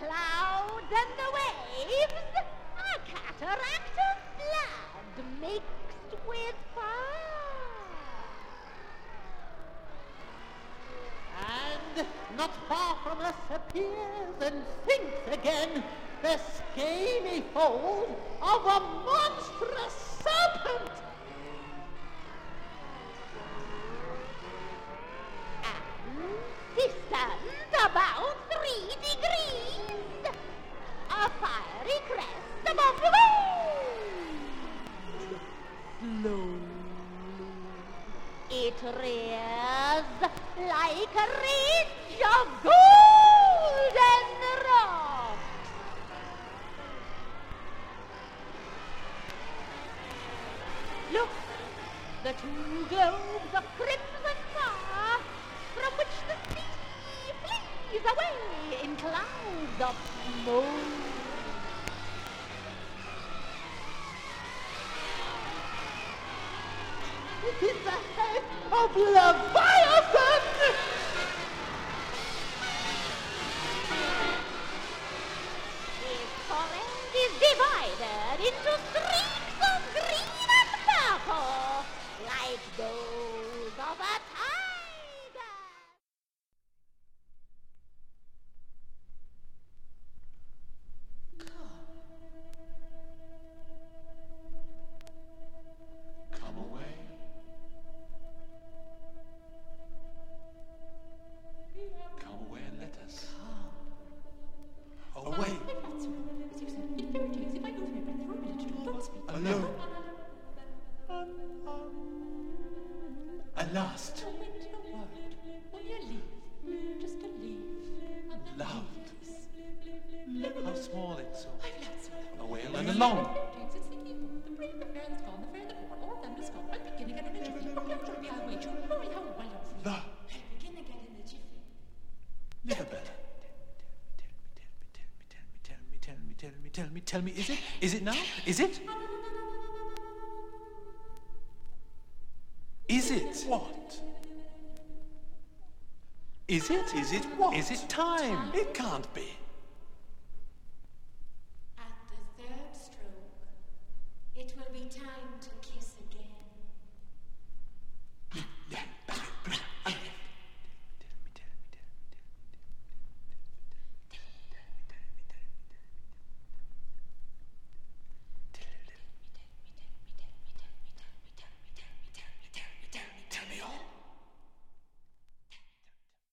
clouds and the waves, a cataract of blood mixed with fire. And not far from us appears and sinks again the scaly fold of a monstrous serpent. And distance about 3 degrees, a fiery crest above the waves. Slowly. It rears like a ridge of golden rock. Look, the 2 globes of crimson fire, from which the sea flees away in clouds of smoke. It is the head of Leviathan! Its forehead is divided into streaks of green and purple, like those of a tiger. Come away. Come away and let us. Away. That's all. As you said, in fairy tales, if I go through every throw a minute to do not speak. Alone. At last. No wind, no word. Only a leaf. Just a leaf. And then Loved. leaves. How small it's all. I've learnt so long. Away and along. James, it's the evil. The brave, the fair, that's gone, the fair, the poor, all of them is gone. I'll begin again in a jiffy. Oh, don't be I'll wait you. Glory, how well you're free. La. I'll begin again in a jiffy. Little better. Tell me. Is it? Is it now? Is it? Is it? What? Is it? Is it what? Is it time? It can't be.